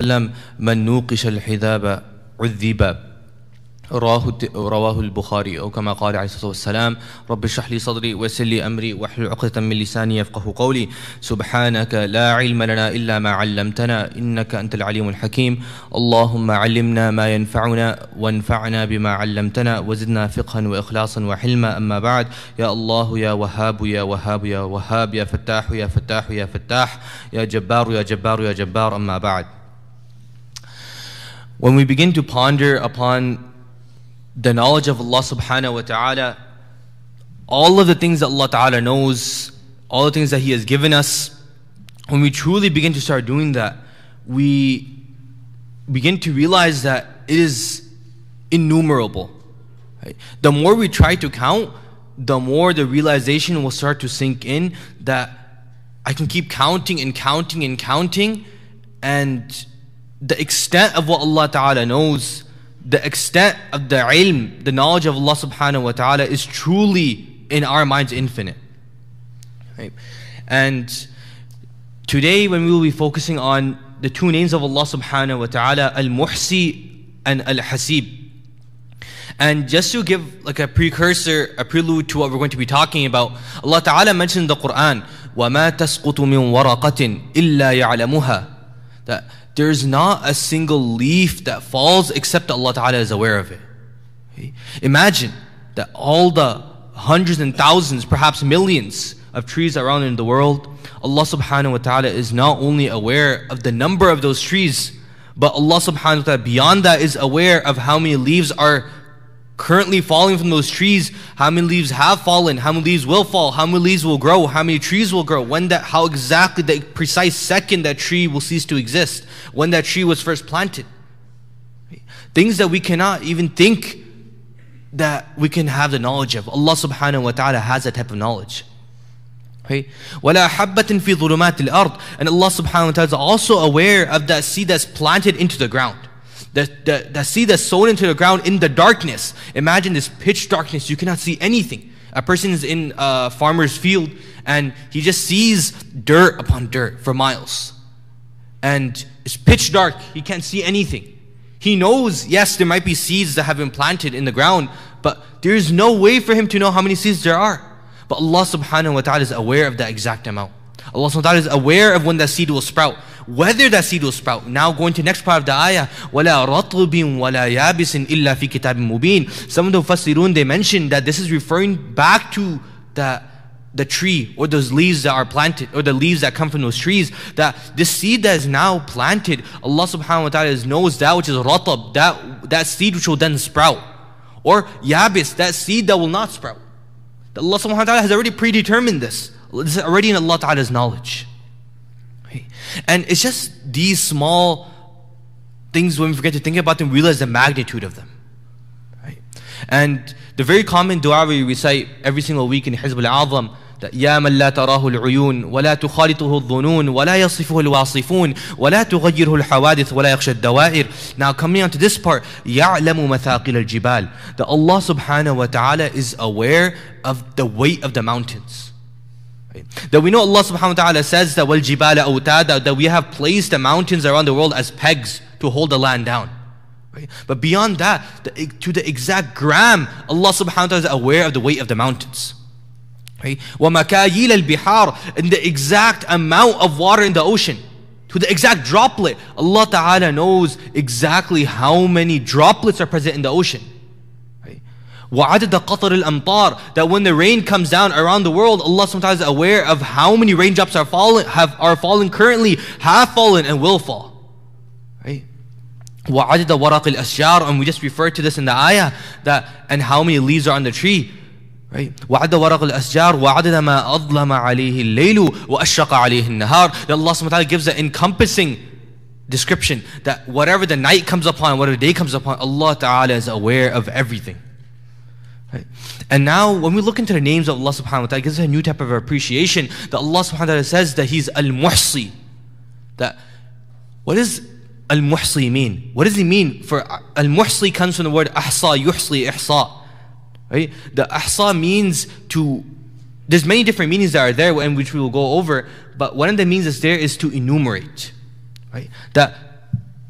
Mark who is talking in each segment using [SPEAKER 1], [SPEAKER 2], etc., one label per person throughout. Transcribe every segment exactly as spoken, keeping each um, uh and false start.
[SPEAKER 1] وسلم من نوقش الحذاب عذب رواه رواه البخاري أو كما قال عليه الصلاة والسلام رب اشرح لي صدري ويسر لي أمري واحلل عقدة من لساني يفقه قولي سبحانك لا علم لنا إلا ما علمتنا إنك أنت العليم الحكيم اللهم علمنا ما ينفعنا وانفعنا بما علمتنا وزدنا فقها وإخلاصا وحلما أما بعد يا الله يا وهاب يا وهاب يا وهاب يا فتاح يا فتاح يا فتاح يا جبار يا جبار يا جبار أما بعد. When we begin to ponder upon the knowledge of Allah subhanahu wa ta'ala, all of the things that Allah ta'ala knows, all the things that He has given us, when we truly begin to start doing that, we begin to realize that it is innumerable. Right? The more we try to count, the more the realization will start to sink in that I can keep counting and counting and counting, and the extent of what Allah ta'ala knows, the extent of the ilm, the knowledge of Allah subhanahu wa ta'ala is truly in our minds infinite. Right? And today when we will be focusing on the two names of Allah subhanahu wa ta'ala, Al-Muhsi and Al-Hasib. And just to give like a precursor, a prelude to what we're going to be talking about, Allah ta'ala mentioned in the Quran, وَمَا تَسْقُطُ مِن وَرَقَةٍ إِلَّا يَعْلَمُهَا, that there's not a single leaf that falls except Allah Ta'ala is aware of it. Okay? Imagine that all the hundreds and thousands, perhaps millions of trees around in the world, Allah Subhanahu wa Ta'ala is not only aware of the number of those trees, but Allah Subhanahu wa Ta'ala beyond that is aware of how many leaves are currently falling from those trees, how many leaves have fallen, how many leaves will fall, how many leaves will grow, how many trees will grow, when that, how exactly the precise second that tree will cease to exist, when that tree was first planted. Things that we cannot even think that we can have the knowledge of. Allah subhanahu wa ta'ala has that type of knowledge. Okay? وَلَا حَبَّةٍ فِي ظُلُمَاتِ الْأَرْضِ, and Allah subhanahu wa ta'ala is also aware of that seed that's planted into the ground. The, the, the seed that's sown into the ground in the darkness. Imagine this pitch darkness, you cannot see anything. A person is in a farmer's field and he just sees dirt upon dirt for miles. And it's pitch dark, he can't see anything. He knows, yes, there might be seeds that have been planted in the ground, but there's no way for him to know how many seeds there are. But Allah subhanahu wa ta'ala is aware of that exact amount. Allah subhanahu wa ta'ala is aware of when that seed will sprout, whether that seed will sprout. Now going to the next part of the ayah, وَلَا رَطْبٍ وَلَا يَابِسٍ إِلَّا فِي كِتَابٍ مُبِينٍ. Some of the Mufassirun, they mentioned that this is referring back to the, the tree or those leaves that are planted, or the leaves that come from those trees, that this seed that is now planted, Allah subhanahu wa ta'ala knows that which is ratab, that, that seed which will then sprout. Or yabis, that seed that will not sprout. Allah subhanahu wa ta'ala has already predetermined this. This is already in Allah ta'ala's knowledge. And it's just these small things, when we forget to think about them, we realize the magnitude of them. Right? And the very common dua we recite every single week in Hizb al-Azam, that يَا مَنْ لَا تَرَاهُ الْعُيُونَ وَلَا تُخَالِطُهُ الظُّنُونَ وَلَا يَصِفُهُ الْوَاصِفُونَ وَلَا تُغَيِّرُهُ الْحَوَادِثُ وَلَا يَخْشَى الدَّوَائِرِ. Now coming on to this part, يَعْلَمُ مَثَاقِلَ الْجِبَالِ, that Allah subhanahu wa ta'ala is aware of the weight of the mountains. That we know Allah subhanahu wa ta'ala says that وَالْجِبَالَ أَوْتَادًا, that we have placed the mountains around the world as pegs to hold the land down. Right? But beyond that, the, to the exact gram, Allah subhanahu wa ta'ala is aware of the weight of the mountains. Right? وَمَكَايِيلَ الْبِحَارِ, in the exact amount of water in the ocean, to the exact droplet, Allah ta'ala knows exactly how many droplets are present in the ocean. وَعَدَدَ قَطَرِ الْأَمْطَارِ, that when the rain comes down around the world, Allah subhanahu wa ta'ala is aware of how many raindrops are falling, have are falling currently, have fallen and will fall. Right? وَعَدَدَ وَرَقِ الْأَشْجَارِ, and we just referred to this in the ayah, that and how many leaves are on the tree. Right? وَعَدَدَ وَرَقِ الْأَشْجَارِ وَعَدَدَ مَا أَظْلَمَ عَلَيْهِ اللَّيْلُ وَأَشْرَقَ عَلَيْهِ النَّهَارِ. That Allah subhanahu wa ta'ala gives an encompassing description, that whatever the night comes upon, whatever the day comes upon, Allah ta'ala is aware of everything. Right? And now when we look into the names of Allah subhanahu wa ta'ala, it gives us a new type of appreciation, that Allah subhanahu wa ta'ala says that He's Al-Muhsi. That, what does Al-Muhsi mean? What does He mean? For Al-Muhsi comes from the word Ahsa, Yuhsi, Ihsa. Right? The Ahsa means to, there's many different meanings that are there, and which we will go over, but one of the means that's there is to enumerate. Right? That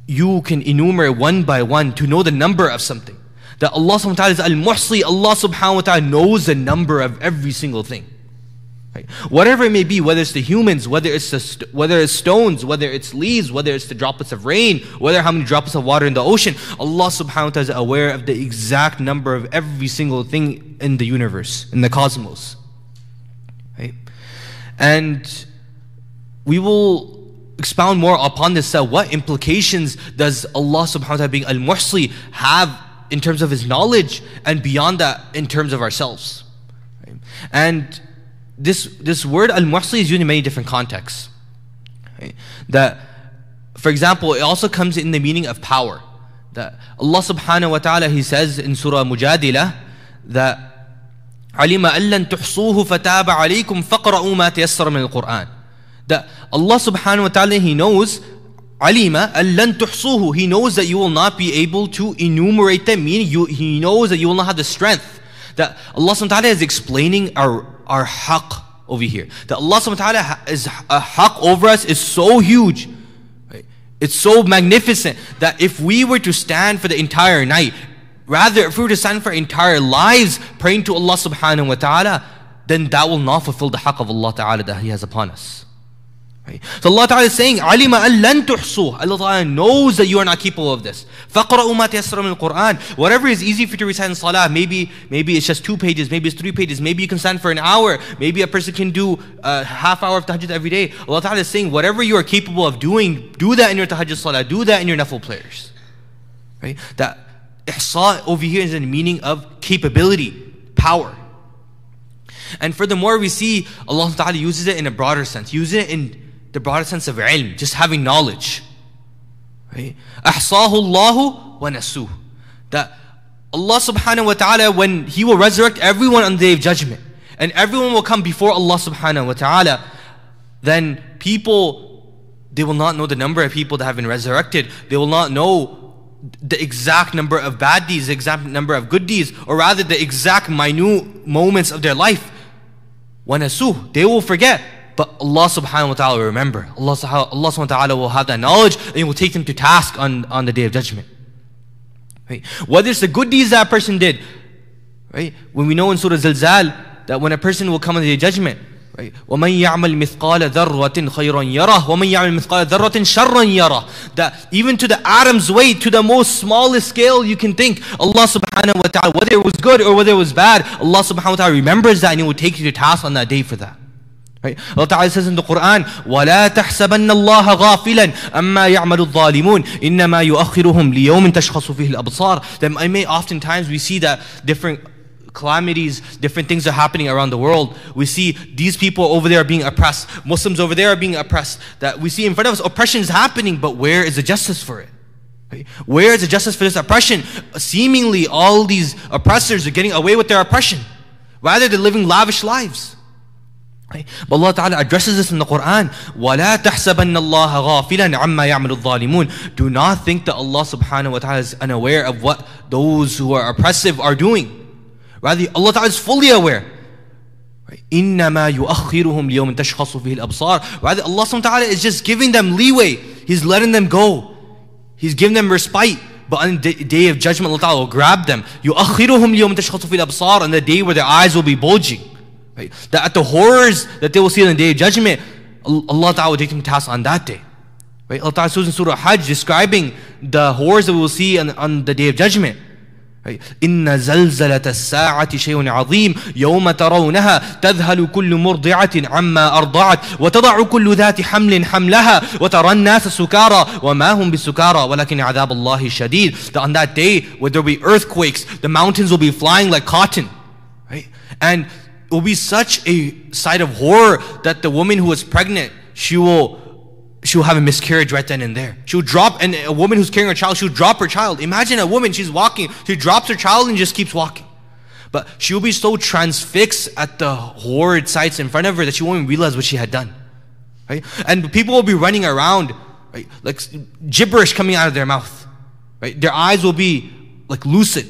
[SPEAKER 1] you can enumerate one by one to know the number of something. That Allah subhanahu wa ta'ala is al-muhsi, Allah subhanahu wa ta'ala knows the number of every single thing. Right? Whatever it may be, whether it's the humans, whether it's the st whether it's stones, whether it's leaves, whether it's the droplets of rain, whether how many droplets of water in the ocean, Allah subhanahu wa ta'ala is aware of the exact number of every single thing in the universe, in the cosmos. Right? And we will expound more upon this. Uh, what implications does Allah subhanahu wa ta'ala being al-muhsi have in terms of His knowledge, and beyond that in terms of ourselves? Right? And this this word al-muhsi is used in many different contexts. Right? That, for example, it also comes in the meaning of power. That Allah subhanahu wa ta'ala, He says in Surah Mujadilah that عَلِمَ أَن لَن تُحْصُوهُ فَتَابَ عَلَيْكُمْ فَقْرَؤُوا مَا تَيَسَّرَ مِنَ الْقُرْآنِ. That Allah subhanahu wa ta'ala, He knows, alima allan tuhsuhu, He knows that you will not be able to enumerate them, meaning you, He knows that you will not have the strength. That Allah subhanahu wa ta'ala is explaining our, our haqq over here. That Allah subhanahu wa ta'ala is a haqq over us is so huge, right? It's so magnificent that if we were to stand for the entire night, rather if we were to stand for our entire lives praying to Allah subhanahu wa ta'ala, then that will not fulfill the haqq of Allah ta'ala that He has upon us. Right? So Allah Ta'ala is saying, Alima an lan tuhsuh. Allah Ta'ala knows that you are not capable of this. فَقْرَأُوا مَا تَيَسَّرَ مِنَ الْقُرْآنِ. Whatever is easy for you to recite in salah, maybe, maybe it's just two pages, maybe it's three pages, maybe you can stand for an hour, maybe a person can do a half hour of tahajjud every day. Allah Ta'ala is saying, whatever you are capable of doing, do that in your tahajjud salah, do that in your nafil prayers. Right? That ihsa over here is in the meaning of capability, power. And furthermore, we see Allah Ta'ala uses it in a broader sense, uses it in the broader sense of ilm, just having knowledge. Right? أَحْصَاهُ اللَّهُ وَنَسُوهُ. That Allah subhanahu wa ta'ala, when He will resurrect everyone on the Day of Judgment, and everyone will come before Allah subhanahu wa ta'ala, then people, they will not know the number of people that have been resurrected. They will not know the exact number of bad deeds, the exact number of good deeds, or rather the exact minute moments of their life. وَنَسُوهُ. They will forget. But Allah subhanahu wa ta'ala will remember. Allah, Allah subhanahu wa ta'ala will have that knowledge, and He will take them to task on, on the Day of Judgment. Right? Whether it's the good deeds that a person did, right? When we know in Surah Zilzal that when a person will come on the Day of Judgment, right? وَمَنْ يَعْمَلْ مِثْقَالَ ذَرَّةٍ خَيْرًا يَرَهُ وَمَنْ يَعْمَلْ مِثْقَالَ ذَرَّةٍ شَرًّا يَرَهُ. That even to the atom's weight, to the most smallest scale you can think, Allah subhanahu wa ta'ala, whether it was good or whether it was bad, Allah subhanahu wa ta'ala remembers that, and He will take you to task on that day for that. Right? Allah Ta'ala says in the Quran, وَلَا تَحْسَبَنَّ اللَّهَ غَافِلًا أَمَّا يَعْمَلُ الظَّالِمُونَ إِنَّمَا يُؤَخِّرُهُمْ لِيَوْمٍ تَشْخَصُ فِيهِ الْأَبْصَارِ. That I may oftentimes we see that different calamities, different things are happening around the world. We see these people over there are being oppressed, Muslims over there are being oppressed. That we see in front of us oppression is happening, but where is the justice for it? Right? Where is the justice for this oppression? Seemingly all these oppressors are getting away with their oppression, rather they're living lavish lives. Right? But Allah Ta'ala addresses this in the Quran. وَلَا تَحْسَبَنَّ اللَّهَ غَافِلًا عَمَّا يَعْمَلُ الظَّالِمُونَ. Do not think that Allah subhanahu wa ta'ala is unaware of what those who are oppressive are doing. Rather, Allah Ta'ala is fully aware. Right? إِنَّمَا يُؤَخِّرُهُمْ لِيَوْمٍ تَشْخَصُ فِيهِ الْأَبْصَارِ. Rather, Allah subhanahu wa ta'ala is just giving them leeway. He's letting them go. He's giving them respite. But on the Day of Judgment, Allah Ta'ala will grab them. يُؤَخِّرُهُمْ لِيَوْمٍ تَشْخَصُ فِيهِ الْأَبْصَارِ. On the day where their eyes will be bulging. Right? That at the horrors that they will see on the Day of Judgment, Allah Ta'ala will take them to task on that day. Right? Allah Ta'ala says in Surah Hajj, describing the horrors that we will see on, on the Day of Judgment. Right? إِنَّ زَلْزَلَةَ السَّاعَةِ شَيْءٌ عَظِيمٌ يَوْمَ تَرَوْنَهَا تَذْهَلُ كُلُّ مُرْضِعَةٍ عَمَّا أَرْضَعَتْ وَتَضَعُ كُلُّ ذَاتِ حَمْلٍ حَمْلَهَا وَتَرَى النَّاسَ سُكَارَى وَمَا هُمْ بِسُكَارَى وَلَكِنْ عَذَابَ اللَّهِ شَدِيدٌ. That on that day, where there will be earthquakes, the mountains will be flying like cotton. Right? And it will be such a sight of horror that the woman who is pregnant, she will she will have a miscarriage right then and there. She will drop, and a woman who's carrying her child, she will drop her child. Imagine a woman, she's walking, she drops her child and just keeps walking. But she will be so transfixed at the horrid sights in front of her that she won't even realize what she had done. Right? And people will be running around, right, like gibberish coming out of their mouth. Right? Their eyes will be like lucid.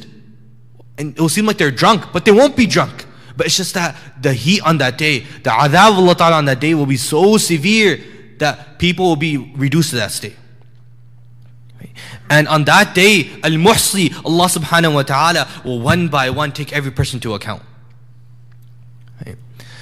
[SPEAKER 1] And it will seem like they're drunk, but they won't be drunk. But it's just that the heat on that day, the adhab of Allah Ta'ala on that day will be so severe that people will be reduced to that state. Right? And on that day, Al-Muhsi, Allah subhanahu wa ta'ala will one by one take every person to account. Right?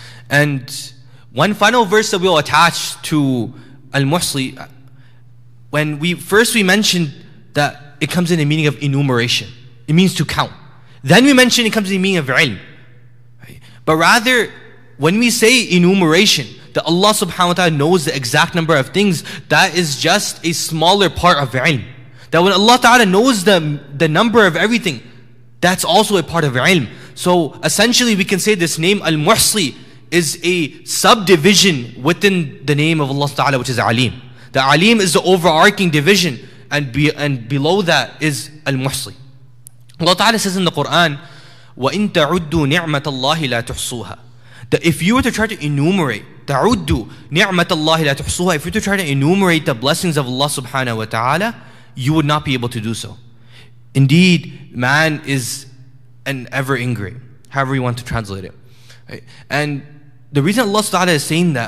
[SPEAKER 1] And one final verse that we'll attach to Al-Muhsi, when we first we mentioned that it comes in the meaning of enumeration. It means to count. Then we mentioned it comes in the meaning of ilm. Right? But rather, when we say enumeration, that Allah subhanahu wa ta'ala knows the exact number of things, that is just a smaller part of ilm. That when Allah ta'ala knows the, the number of everything, that's also a part of ilm. So essentially we can say this name Al-Muhsi is a subdivision within the name of Allah ta'ala, which is Alim. The Alim is the overarching division, and, be, and below that is Al-Muhsi. Allah ta'ala says in the Quran, وَإِن تَعُدُّوا نِعْمَةَ اللَّهِ لَا تُحْصُوهَا. That if you were to try to enumerate, تَعُدُّوا نِعْمَةَ اللَّهِ لَا تُحْصُوهَا, if you were to try to enumerate the blessings of Allah subhanahu wa ta'ala, you would not be able to do so. Indeed, man is an ever ingrate, however you want to translate it. Right? And the reason Allah subhanahu wa ta'ala is saying that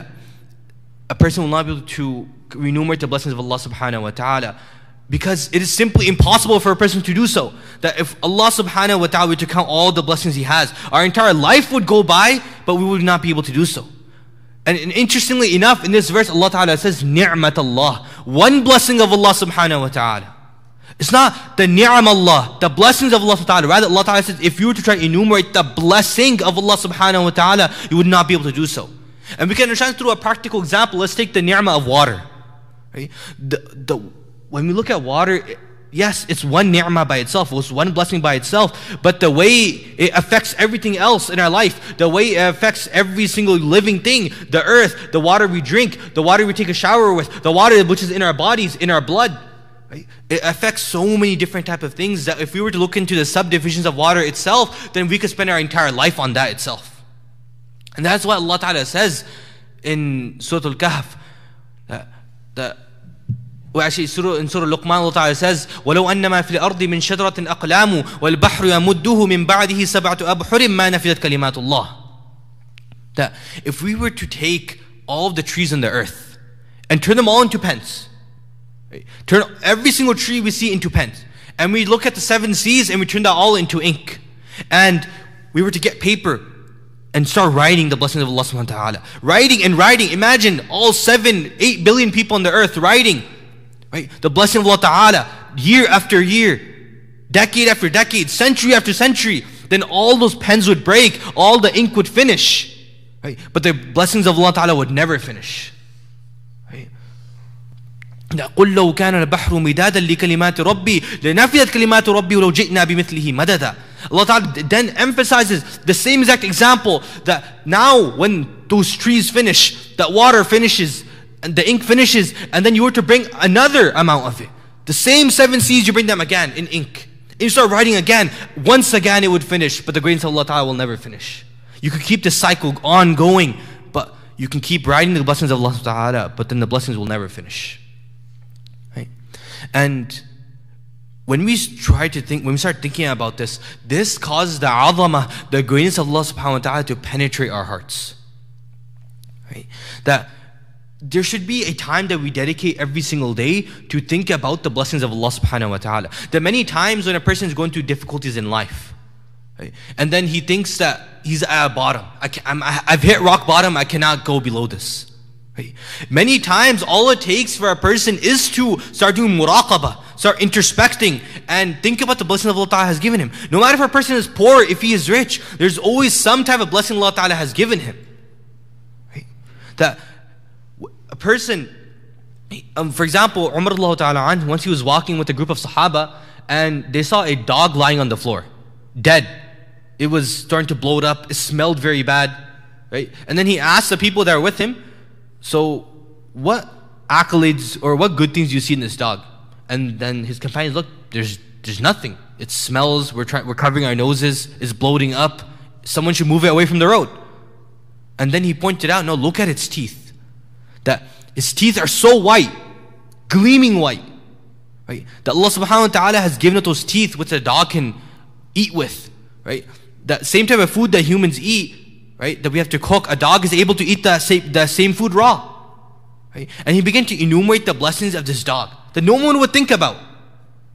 [SPEAKER 1] a person will not be able to enumerate the blessings of Allah subhanahu wa ta'ala, because it is simply impossible for a person to do so. That if Allah subhanahu wa ta'ala were to count all the blessings He has, our entire life would go by, but we would not be able to do so. And, and interestingly enough, in this verse, Allah ta'ala says, Ni'mat Allah. One blessing of Allah subhanahu wa ta'ala. It's not the ni'am Allah, the blessings of Allah subhanahu wa ta'ala. Rather, Allah ta'ala says, if you were to try to enumerate the blessing of Allah subhanahu wa ta'ala, you would not be able to do so. And we can understand through a practical example. Let's take the ni'mah of water. Right? The, the, when we look at water, yes, it's one ni'mah by itself, it's one blessing by itself, but the way it affects everything else in our life, the way it affects every single living thing, the earth, the water we drink, the water we take a shower with, the water which is in our bodies, in our blood, right? It affects so many different type of things that if we were to look into the subdivisions of water itself, then we could spend our entire life on that itself. And that's why Allah Ta'ala says in Surah Al-Kahf, that, that well, actually, Surah, in Surah Luqman, Allah Ta'ala says, وَلَوْ أَنَّمَا فِي الْأَرْضِ مِنْ شَجْرَةٍ أَقْلَامُ وَالْبَحْرُ يَمُدُّهُ مِنْ بَعْدِهِ سَبْعَةُ أَبْحُرٍ مَا نَفِذَتْ كَلِمَاتُ اللَّهِ. That if we were to take all of the trees on the earth and turn them all into pens, right? Turn every single tree we see into pens, and we look at the seven seas and we turn that all into ink, and we were to get paper and start writing the blessings of Allah subhanahu wa ta'ala. Writing and writing. Imagine all seven, eight billion people on the earth writing. Right? The blessing of Allah Ta'ala, year after year, decade after decade, century after century, then all those pens would break, all the ink would finish. Right? But the blessings of Allah Ta'ala would never finish. Right? قُلْ لَوْ كَانَ الْبَحْرُ مِدَادًا لِكَلِمَاتِ رَبِّي لَنَفِذَتْ كَلِمَاتُ رَبِّي وَلَوْ جِئْنَا بِمِثْلِهِ مَدَدًا. Allah Ta'ala then emphasizes the same exact example, that now when those trees finish, that water finishes, and the ink finishes, and then you were to bring another amount of it. The same seven seas, you bring them again in ink. And you start writing again. Once again it would finish, but the grace of Allah Ta'ala will never finish. You could keep the cycle ongoing, but you can keep writing the blessings of Allah Ta'ala, but then the blessings will never finish. Right? And when we try to think, when we start thinking about this, this causes the azamah, the greatness of Allah Subhanahu wa Ta'ala to penetrate our hearts. Right? That there should be a time that we dedicate every single day to think about the blessings of Allah subhanahu wa ta'ala. There are many times when a person is going through difficulties in life, right? And then he thinks that he's at a bottom. I can, I'm, I've hit rock bottom, I cannot go below this. Right? Many times all it takes for a person is to start doing muraqabah, start introspecting and think about the blessing Allah Ta'ala has given him. No matter if a person is poor, if he is rich, there's always some type of blessing Allah Ta'ala has given him. Right? That a person, um, for example, Umar radiallahu ta'ala anhu, once he was walking with a group of Sahaba and they saw a dog lying on the floor, dead. It was starting to bloat up, it smelled very bad, right? And then he asked the people that were with him, so what accolades or what good things do you see in this dog? And then his companions, look, there's there's nothing. It smells, we're, trying, we're covering our noses, it's bloating up, someone should move it away from the road. And then he pointed out, no, look at its teeth. That its teeth are so white, gleaming white, right? That Allah subhanahu wa ta'ala has given it those teeth which a dog can eat with, right? That same type of food that humans eat, right? That we have to cook, a dog is able to eat that same, that same food raw, right? And he began to enumerate the blessings of this dog that no one would think about,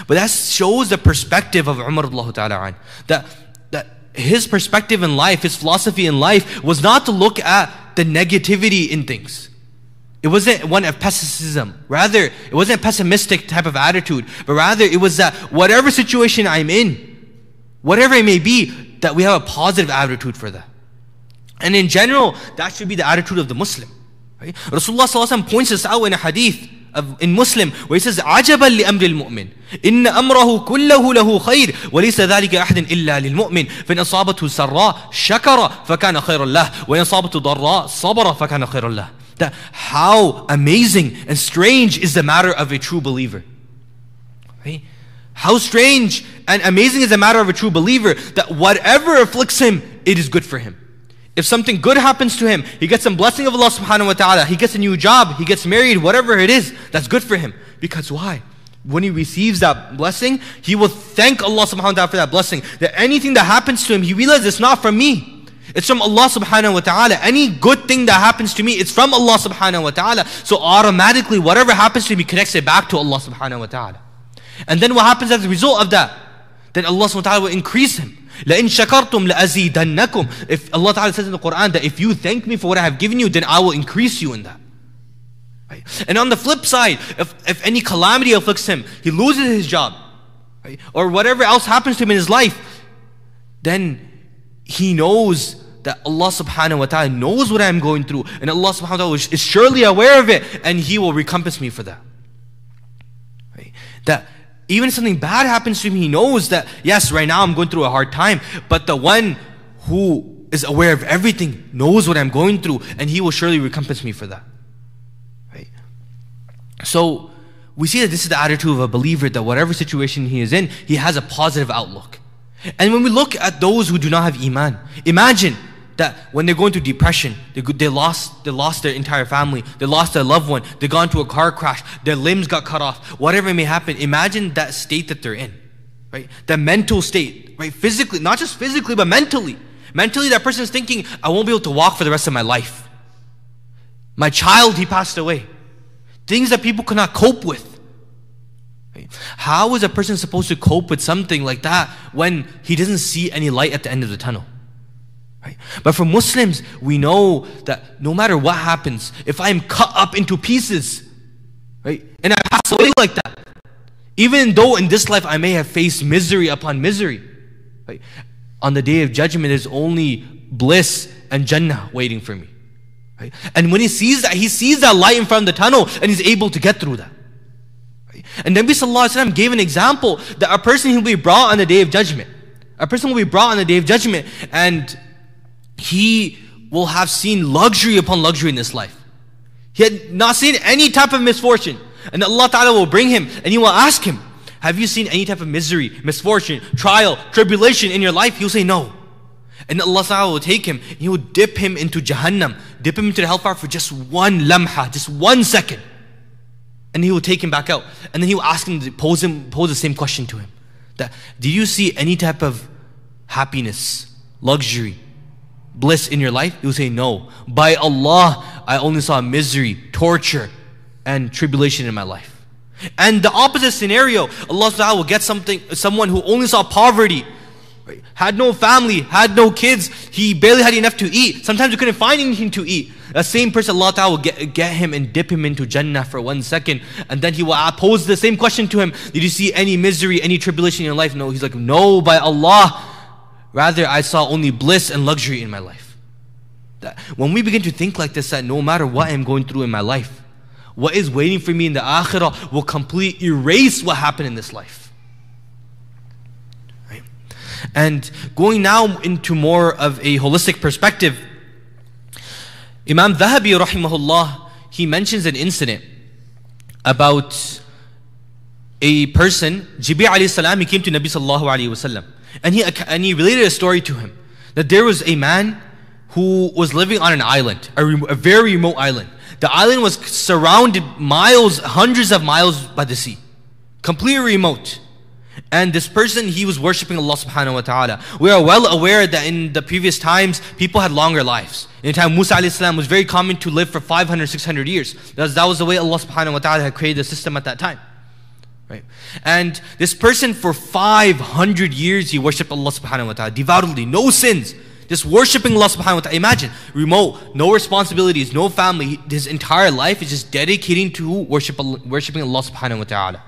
[SPEAKER 1] But that shows the perspective of Umar radiallahu ta'ala an. That, that his perspective in life, his philosophy in life was not to look at the negativity in things. It wasn't one of pessimism. Rather, it wasn't a pessimistic type of attitude. But rather, it was that whatever situation I'm in, whatever it may be, that we have a positive attitude for that. And in general, that should be the attitude of the Muslim. Right? Rasulullah sallallahu alaihi wasallam points this out in a hadith of, in Muslim, where he says, عَجَبًا لِأَمْرِ الْمُؤْمِنِ إِنَّ أَمْرَهُ كُلَّهُ لَهُ خَيْرٌ وَلَيْسَ ذَلِكَ أَحَدٍ إِلَّا لِلْمُؤْمِنِ فَإِنْ أَصَابَتْهُ سَرَّاء شَكَرَ فَكَانَ خَيْرًا لَهُ وَإِنْ أَصَابَتْهُ ضَرَّاء صَبَرَ فَكَانَ خَيْرًا لَهُ. That how amazing and strange is the matter of a true believer. Right? How strange and amazing is the matter of a true believer, that whatever afflicts him, it is good for him. If something good happens to him, he gets some blessing of Allah subhanahu wa ta'ala, he gets a new job, he gets married, whatever it is, that's good for him. Because why? When he receives that blessing, he will thank Allah subhanahu wa ta'ala for that blessing. That anything that happens to him, he realizes it's not from me. It's from Allah subhanahu wa ta'ala. Any good thing that happens to me, it's from Allah subhanahu wa ta'ala. So automatically, whatever happens to him, he connects it back to Allah subhanahu wa ta'ala. And then what happens as a result of that? Then Allah subhanahu wa ta'ala will increase him. لَإِن شَكَرْتُمْ لَأَزِيدَنَّكُمْ. If Allah ta'ala says in the Quran that if you thank me for what I have given you, then I will increase you in that. Right? And on the flip side, if, if any calamity afflicts him, he loses his job, right? Or whatever else happens to him in his life, then he knows that Allah subhanahu wa ta'ala knows what I'm going through, and Allah subhanahu wa ta'ala is surely aware of it, and He will recompense me for that. Right? That even if something bad happens to him, he knows that, yes, right now I'm going through a hard time, but the one who is aware of everything knows what I'm going through, and He will surely recompense me for that. Right? So we see that this is the attitude of a believer, that whatever situation he is in, he has a positive outlook. And when we look at those who do not have Iman, imagine that when they're going through depression, they, they, lost, they lost their entire family, they lost their loved one, they got into a car crash, their limbs got cut off, whatever may happen. Imagine that state that they're in, right? That mental state, right? Physically, not just physically, but mentally. Mentally, that person is thinking, I won't be able to walk for the rest of my life. My child, he passed away. Things that people cannot cope with. Right? How is a person supposed to cope with something like that when he doesn't see any light at the end of the tunnel? Right? But for Muslims, we know that no matter what happens, if I am cut up into pieces, right, and I pass away like that, even though in this life I may have faced misery upon misery, right, on the day of judgment there's only bliss and Jannah waiting for me. Right? And when he sees that, he sees that light in front of the tunnel, and he's able to get through that. Right? And Nabi sallallahu alaihi wasallam gave an example that a person will be brought on the day of judgment. A person will be brought on the day of judgment, and he will have seen luxury upon luxury in this life. He had not seen any type of misfortune. And Allah Ta'ala will bring him, and He will ask him, have you seen any type of misery, misfortune, trial, tribulation in your life? He'll say no. And Allah Ta'ala will take him, and He will dip him into Jahannam, dip him into the hellfire for just one lamha, just one second. And He will take him back out. And then He will ask him to pose, him, pose the same question to him. That, did you see any type of happiness, luxury, bliss in your life? He will say no. By Allah, I only saw misery, torture, and tribulation in my life. And the opposite scenario, Allah Ta'ala will get something, someone who only saw poverty, right, had no family, had no kids, he barely had enough to eat. Sometimes he couldn't find anything to eat. That same person, Allah Ta'ala will get, get him and dip him into Jannah for one second, and then He will pose the same question to him. Did you see any misery, any tribulation in your life? No. He's like, no, by Allah, rather I saw only bliss and luxury in my life. That when we begin to think like this, that no matter what I'm going through in my life, what is waiting for me in the akhirah will completely erase what happened in this life. Right? And going now into more of a holistic perspective, Imam Dhahabi rahimahullah, he mentions an incident about a person, Jibreel alayhi salam, he came to Nabi sallallahu alayhi wasallam, and he, and he related a story to him, that there was a man who was living on an island, a, a very remote island. The island was surrounded miles, hundreds of miles by the sea, completely remote. And this person, he was worshipping Allah subhanahu wa ta'ala. We are well aware that in the previous times, people had longer lives. In the time Musa alayhi salam was very common to live for five hundred, six hundred years. That was, that was the way Allah subhanahu wa ta'ala had created the system at that time. Right? And this person for five hundred years, he worshipped Allah subhanahu wa ta'ala devoutly, no sins. Just worshipping Allah subhanahu wa ta'ala. Imagine, remote, no responsibilities, no family. His entire life is just dedicating to worship, worshipping Allah subhanahu wa ta'ala.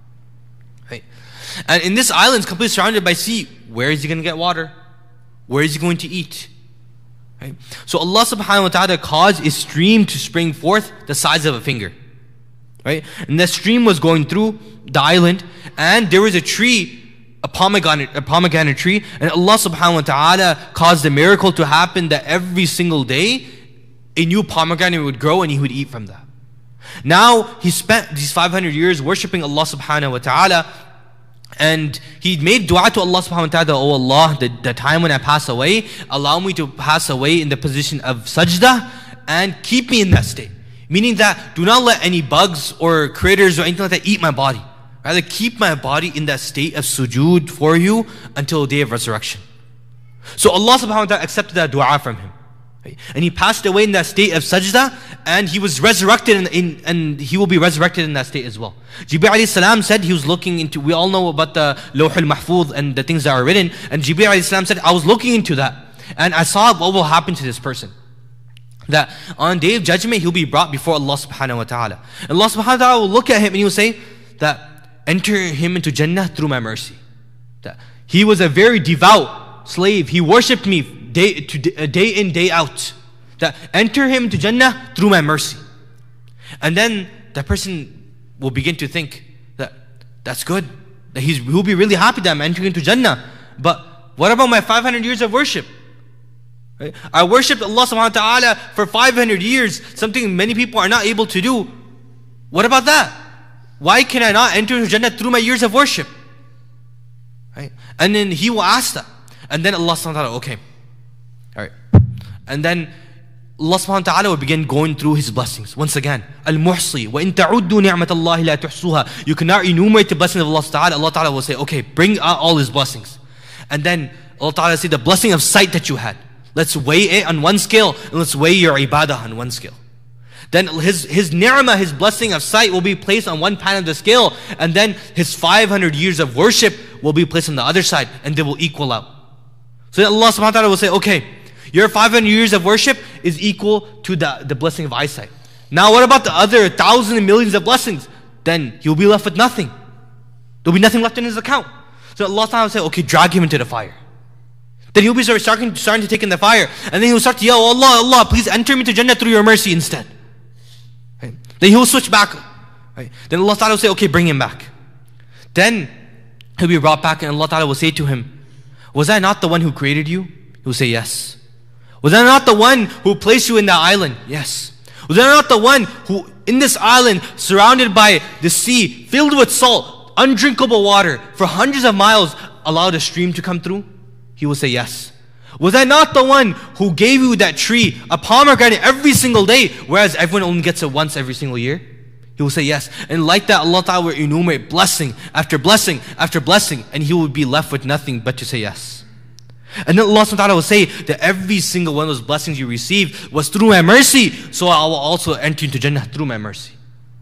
[SPEAKER 1] Right? And in this island, it's completely surrounded by sea. Where is he going to get water? Where is he going to eat? Right? So Allah subhanahu wa ta'ala caused a stream to spring forth the size of a finger. Right? And that stream was going through the island, and there was a tree, a pomegranate, a pomegranate tree, and Allah subhanahu wa ta'ala caused a miracle to happen that every single day a new pomegranate would grow and he would eat from that. Now he spent these five hundred years worshipping Allah subhanahu wa ta'ala, and he made dua to Allah subhanahu wa ta'ala, oh Allah, the, the time when I pass away, allow me to pass away in the position of sajda and keep me in that state. Meaning that do not let any bugs or critters or anything like that eat my body. Rather, keep my body in that state of sujood for you until the day of resurrection. So Allah subhanahu wa ta'ala accepted that dua from him. Right? And he passed away in that state of sajda, and he was resurrected in, in, and he will be resurrected in that state as well. Jibreel alayhi salam said he was looking into, we all know about the Lawh al-Mahfuz and the things that are written, and Jibreel alayhi salam said, I was looking into that, and I saw what will happen to this person. That on day of judgment, he'll be brought before Allah subhanahu wa ta'ala. And Allah subhanahu wa ta'ala will look at him and he will say that, enter him into Jannah through my mercy. That he was a very devout slave. He worshipped me day, to day, day in, day out. That enter him into Jannah through my mercy. And then that person will begin to think that that's good. That he's, he'll be really happy that I'm entering into Jannah. But what about my five hundred years of worship? Right? I worshipped Allah subhanahu wa ta'ala for five hundred years, something many people are not able to do. What about that? Why can I not enter into Jannah through my years of worship? Right? And then he will ask that. And then Allah subhanahu wa ta'ala, okay. Alright. And then Allah subhanahu wa ta'ala will begin going through his blessings. Once again, Al-Muhsi, وَإِن تَعُدُّوا نِعْمَةَ اللَّهِ لَا تُحْصُوهَا. You cannot enumerate the blessings of Allah ta'ala. Allah ta'ala will say, okay, bring out all his blessings. And then Allah ta'ala will say, the blessing of sight that you had. Let's weigh it on one scale, and let's weigh your ibadah on one scale. Then his, his ni'mah, his blessing of sight will be placed on one pan of the scale, and then his five hundred years of worship will be placed on the other side, and they will equal out. So then Allah subhanahu wa ta'ala will say, okay, your five hundred years of worship is equal to the, the blessing of eyesight. Now what about the other thousands and millions of blessings? Then he will be left with nothing. There will be nothing left in his account. So Allah ta'ala will say, okay, drag him into the fire. Then he'll be starting, starting to take in the fire, and then he'll start to yell, oh Allah, Allah, please enter me to Jannah through your mercy instead. Right? Then he'll switch back. Right? Then Allah Ta'ala will say, okay, bring him back. Then he'll be brought back, and Allah Ta'ala will say to him, was I not the one who created you? He will say, yes. Was I not the one who placed you in that island? Yes. Was I not the one who, in this island, surrounded by the sea, filled with salt, undrinkable water, for hundreds of miles, allowed a stream to come through? He will say, yes. Was I not the one who gave you that tree, a pomegranate every single day, whereas everyone only gets it once every single year? He will say, yes. And like that, Allah Ta'ala will enumerate blessing after blessing after blessing, and he will be left with nothing but to say yes. And then Allah Subhanahu wa Ta'ala will say that every single one of those blessings you received was through my mercy, so I will also enter into Jannah through my mercy.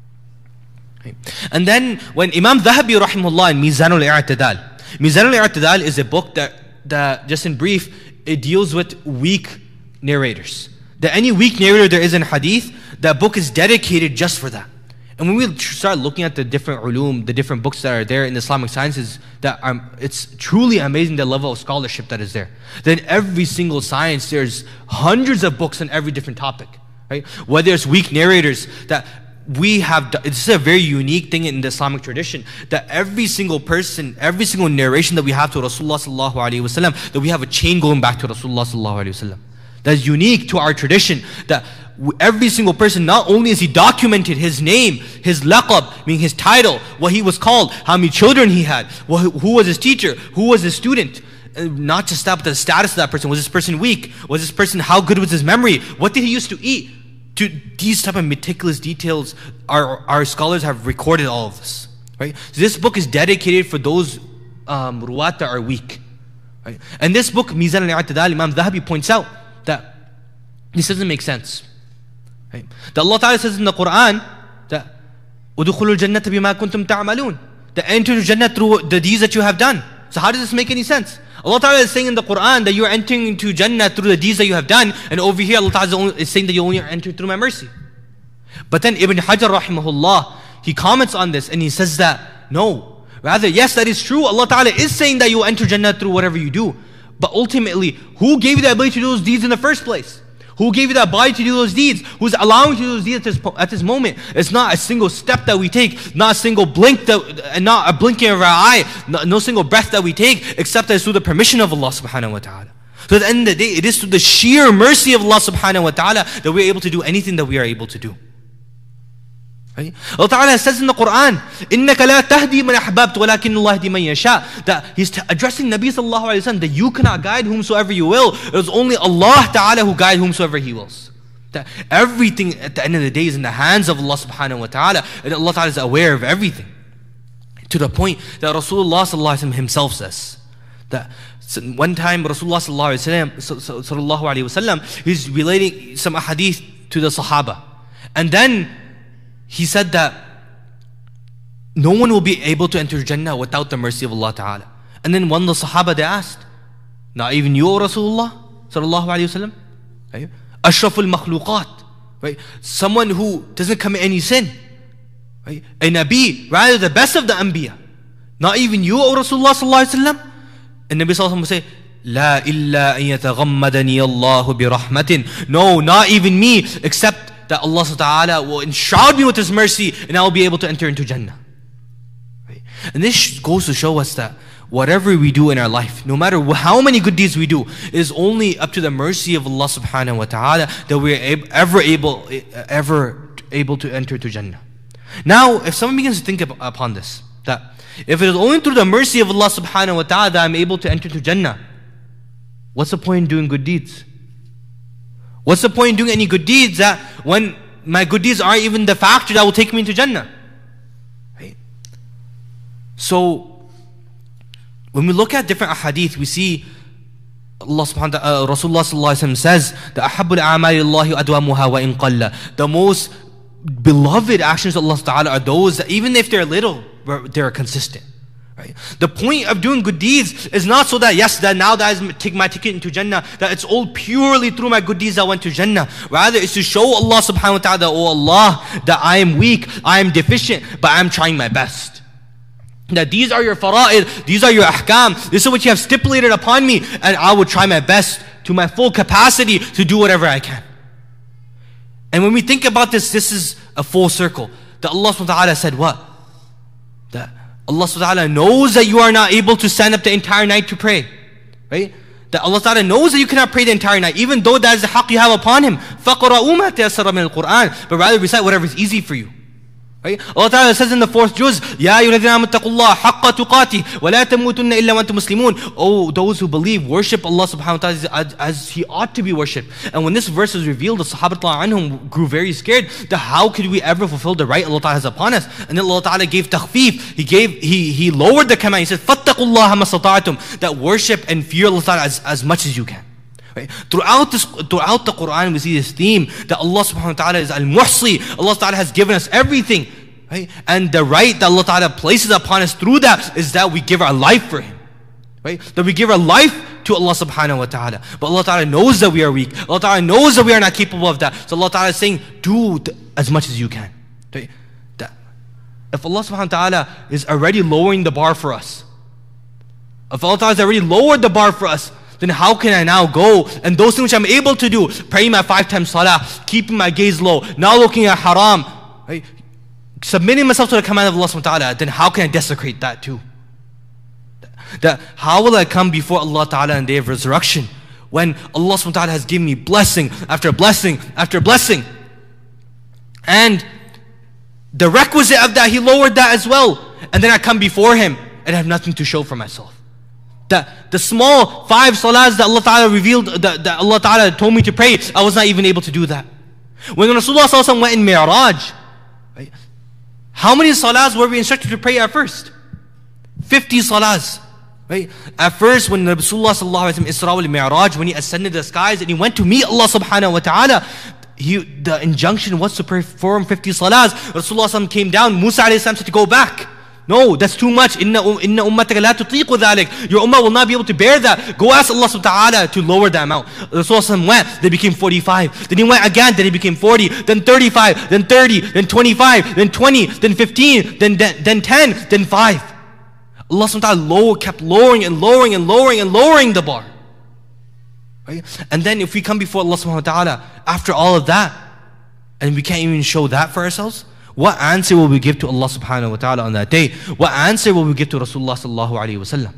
[SPEAKER 1] Okay. And then when Imam Dhahabi rahimahullah in Mizan al-I'tidal, Mizan al-I'tidal is a book that that, just in brief, it deals with weak narrators. That any weak narrator there is in hadith, that book is dedicated just for that. And when we start looking at the different ulum, the different books that are there in Islamic sciences, that are, it's truly amazing the level of scholarship that is there. Then every single science, there's hundreds of books on every different topic. Right? Whether it's weak narrators, that we have, this is a very unique thing in the Islamic tradition, that every single person, every single narration that we have to Rasulullah sallallahu alaihi wasallam, that we have a chain going back to Rasulullah sallallahu alaihi wasallam. That's unique to our tradition, that every single person, not only is he documented his name, his laqab, meaning his title, what he was called, how many children he had, who was his teacher, who was his student, not just that, but the status of that person. Was this person weak? Was this person, how good was his memory? What did he used to eat? To these type of meticulous details, our, our scholars have recorded all of this. Right? So this book is dedicated for those um, ruwat that are weak. Right? And this book, Mizan al-I'tidal, Imam Dhahabi points out that this doesn't make sense. Right? That Allah Ta'ala says in the Quran that وَدُخُلُوا الْجَنَّةَ بِمَا كُنْتُمْ تَعْمَلُونَ, that enter to Jannah through the deeds that you have done. So how does this make any sense? Allah Ta'ala is saying in the Quran that you are entering into Jannah through the deeds that you have done, and over here Allah Ta'ala is saying that you only enter through my mercy. But then Ibn Hajar rahimahullah, he comments on this and he says that, no, rather, yes, that is true. Allah Ta'ala is saying that you will enter Jannah through whatever you do. But ultimately, who gave you the ability to do those deeds in the first place? Who gave you the ability to do those deeds? Who's allowing you to do those deeds at this, at this moment? It's not a single step that we take, not a single blink, that, and not a blinking of our eye, no, no single breath that we take, except that it's through the permission of Allah subhanahu wa ta'ala. So at the end of the day, it is through the sheer mercy of Allah subhanahu wa ta'ala that we are able to do anything that we are able to do. Right? Allah Ta'ala says in the Quran, إِنَّكَ لَا تَهْدِي مَنْ أَحْبَبْتَ وَلَكِنَّ اللَّهَ يَهْدِي مَنْ يَشَاءُ. That He's addressing Nabi sallallahu alayhi wa sallam, that you cannot guide whomsoever you will. It is only Allah Ta'ala who guides whomsoever He wills. That everything at the end of the day is in the hands of Allah subhanahu wa ta'ala, and Allah Ta'ala is aware of everything. To the point that Rasulullah sallallahu alayhi wa sallam himself says, that one time Rasulullah sallallahu alayhi wa sallam, he's relating some hadith to the Sahaba. And then he said that no one will be able to enter Jannah without the mercy of Allah Ta'ala. And then one of the Sahaba, they asked, not even you, O Rasulullah sallallahu alayhi wa sallam? Right? Ashraful makhluqat, right? Someone who doesn't commit any sin, right? A Nabi, rather the best of the Anbiya. Not even you, O Rasulullah sallallahu alayhi wa sallam? And Nabi sallallahu alayhi wa sallam would say, La illa an yataghammadani Allahu bi rahmatin. No, not even me, except that Allah subhanahu wa ta'ala will enshroud me with His mercy and I will be able to enter into Jannah. Right? And this goes to show us that whatever we do in our life, no matter how many good deeds we do, it is only up to the mercy of Allah subhanahu wa ta'ala that we are ever able, ever able to enter to Jannah. Now, if someone begins to think upon this, that if it is only through the mercy of Allah subhanahu wa ta'ala that I'm able to enter to Jannah, what's the point in doing good deeds? What's the point in doing any good deeds that when my good deeds aren't even the factor that will take me into Jannah? Right? So, when we look at different ahadith, we see Allah subhanahu wa ta'ala, uh, Rasulullah sallallahu alayhi wa sallam says, the ahabbul a'mali Allahi adwamuha wa in qalla. The most beloved actions of Allah ta'ala are those that even if they're little, they're consistent. Right? The point of doing good deeds is not so that, yes, that now that I take my ticket into Jannah, that it's all purely through my good deeds that I went to Jannah. Rather, it's to show Allah subhanahu wa ta'ala, oh Allah, that I am weak, I am deficient, but I am trying my best. That these are your fara'id, these are your ahkam, this is what you have stipulated upon me, and I will try my best to my full capacity to do whatever I can. And when we think about this, this is a full circle. That Allah subhanahu wa ta'ala said what? That Allah subhanahu wa ta'ala knows that you are not able to stand up the entire night to pray. Right? That Allah ta'ala knows that you cannot pray the entire night, even though that is the haqq you have upon Him. فَقْرَأُوا مَا تَيَسَّرَ مِنَ الْقُرْآنِ. But rather recite whatever is easy for you. Right? Allah Ta'ala says in the fourth juz, Ya ayyuhalladhina amanu taqullaha haqqa tuqatih wa la tamutunna illa wa antum muslimun. Oh, those who believe, worship Allah subhanahu wa ta'ala as, as He ought to be worshipped. And when this verse was revealed, the Sahaba anhum grew very scared that how could we ever fulfill the right Allah Ta'ala has upon us? And then Allah Ta'ala gave takhfif. He gave, He He lowered the command. He said, Fattaqullaha mastata'tum. That worship and fear Allah Ta'ala as, as much as you can. Right? Throughout this, throughout the Quran, we see this theme that Allah subhanahu wa ta'ala is al-muhsi. Allah ta'ala has given us everything. Right? And the right that Allah ta'ala places upon us through that is that we give our life for Him. Right? That we give our life to Allah subhanahu wa ta'ala. But Allah ta'ala knows that we are weak. Allah ta'ala knows that we are not capable of that. So Allah ta'ala is saying, do as much as you can. Right? That if Allah subhanahu wa ta'ala is already lowering the bar for us, if Allah ta'ala has already lowered the bar for us, then how can I now go and those things which I'm able to do, praying my five times salah, keeping my gaze low, not looking at haram, right? Submitting myself to the command of Allah subhanahu wa ta'ala, then how can I desecrate that too? That how will I come before Allah ta'ala on the day of resurrection when Allah subhanahu wa ta'ala has given me blessing after blessing after blessing, and the requisite of that He lowered that as well, and then I come before Him and have nothing to show for myself. That the small five salahs that Allah Ta'ala revealed, that, that Allah Ta'ala told me to pray, I was not even able to do that. When Rasulullah Sallallahu Alaihi Wasallam went in Mi'raj, right, how many salahs were we instructed to pray at first? fifty salahs. Right? At first, when Rasulullah Sallallahu Alaihi Wasallam Isra wal Mi'raj, when he ascended the skies and he went to meet Allah Subhanahu wa Ta'ala, he, the injunction was to perform fifty salahs. Rasulullah Sallallahu Alaihi Wasallam came down, Musa Alayhi Salam said to go back. No, that's too much. Inna inna ummataka la tutiqu dhalik. Your ummah will not be able to bear that. Go ask Allah subhanahu wa ta'ala to lower the amount. Rasulullah went, they became forty-five. Then he went again, then he became forty, then thirty-five, then thirty, then twenty-five, then twenty, then fifteen, then then, then ten, then five. Allah subhanahu wa ta'ala lower, kept lowering and lowering and lowering and lowering the bar. Right? And then if we come before Allah subhanahu wa ta'ala after all of that, and we can't even show that for ourselves, what answer will we give to Allah subhanahu wa ta'ala on that day? What answer will we give to Rasulullah sallallahu alayhi wa sallam?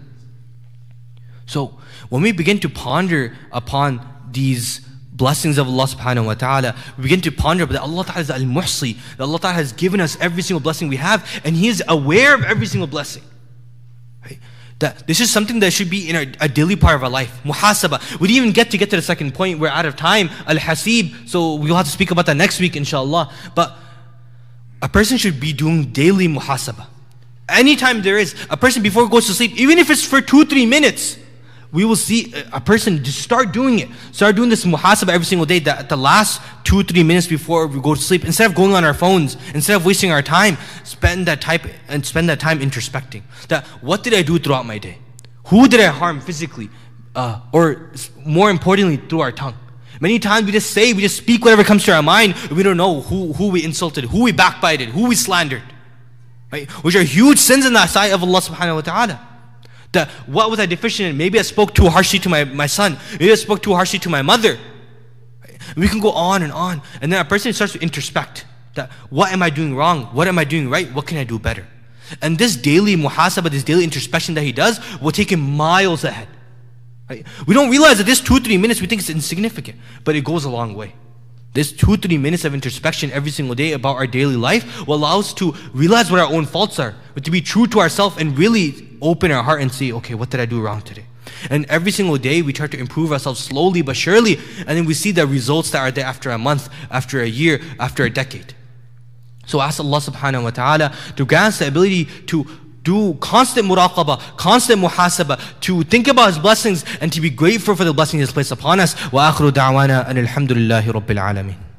[SPEAKER 1] So when we begin to ponder upon these blessings of Allah subhanahu wa ta'ala, we begin to ponder that Allah ta'ala is al-muhsi, that Allah ta'ala has given us every single blessing we have, and He is aware of every single blessing. Right? That this is something that should be in our, a daily part of our life. Muhasaba. We didn't even get to get to the second point. We're out of time. Al-hasib. So we'll have to speak about that next week, inshallah. But a person should be doing daily muhasabah. Anytime there is, a person before he goes to sleep, even if it's for two, three minutes, we will see a person just start doing it. Start doing this muhasabah every single day, that at the last two, three minutes before we go to sleep, instead of going on our phones, instead of wasting our time, spend that type and spend that time introspecting. That what did I do throughout my day? Who did I harm physically? Uh, or more importantly, through our tongue. Many times we just say, we just speak whatever comes to our mind. We don't know who, who we insulted, who we backbited, who we slandered. Right? Which are huge sins in the sight of Allah subhanahu wa ta'ala. That what was I deficient in? Maybe I spoke too harshly to my, my son. Maybe I spoke too harshly to my mother. Right? We can go on and on. And then a person starts to introspect. That what am I doing wrong? What am I doing right? What can I do better? And this daily muhasabah, this daily introspection that he does will take him miles ahead. Right? We don't realize that this two, three minutes, we think it's insignificant, but it goes a long way. This two, three minutes of introspection every single day about our daily life will allow us to realize what our own faults are, but to be true to ourselves and really open our heart and say, okay, what did I do wrong today? And every single day we try to improve ourselves slowly but surely, and then we see the results that are there after a month, after a year, after a decade. So ask Allah subhanahu wa ta'ala to grant us the ability to do constant muraqabah, constant muhasabah, to think about His blessings and to be grateful for the blessings He has placed upon us. Wa akhiru da'wana anil hamdulillahi rabbil alameen.